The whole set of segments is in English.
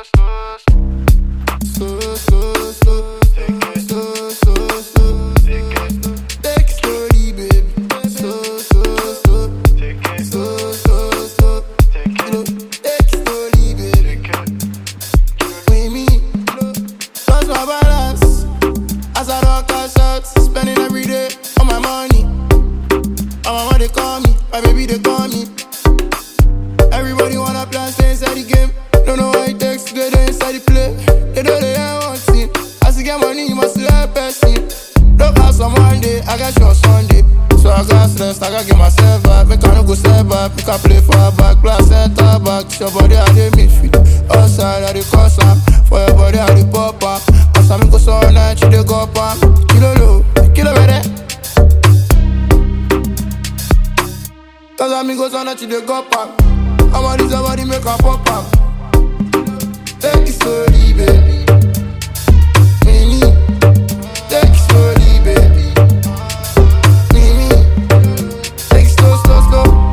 Your body I dey miss fit. Outside I dey cause am. For your body I dey pop am. As I go so night you dey go pam. Kilo low, kilo better. Cause I go so night you dey go pam. I'm on this body make a pop am. Take it slowly, baby. Mini, take it slowly, baby. Mini, take it slow, slow, slow.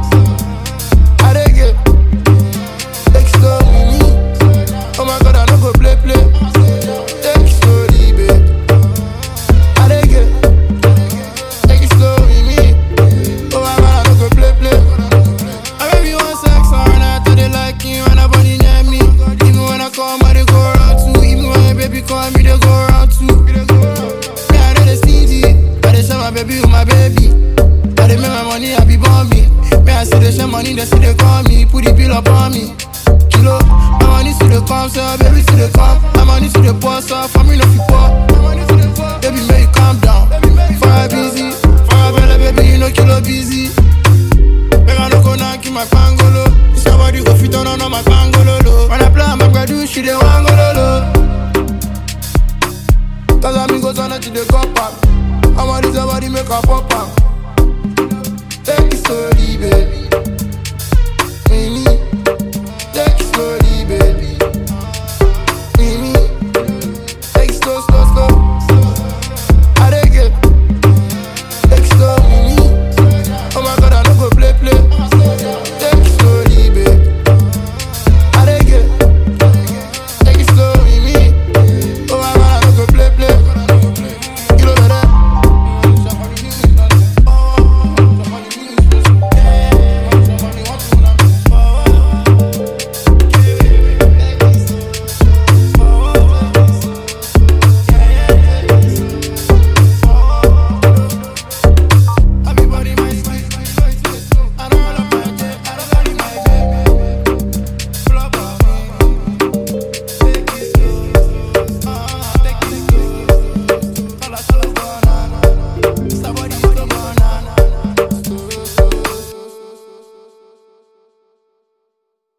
Oh my God, I don't go play. Take it slowly, babe. I dey get. Take it slow with me. Oh my God, I don't go play. I baby want sex all night. I dey like you when nobody near me. Even when I come, I dey go around too. Even when my baby call me, they go around too. Me, I know they stingy. I dey share my baby with my baby. I dey make my money, I be bomb me. Me, I see they share money, they see they call me. Put the bill up on me. Kilo, my money to the come, so baby to the come. My money to the boss, so for me no fit poor. Baby, make you calm down. Fire busy, fire belly, baby, you know kilo busy. Make I no go knock in my pangolo. This your body go fit on my pangolo. When I play, I'm a gradu, she dey want.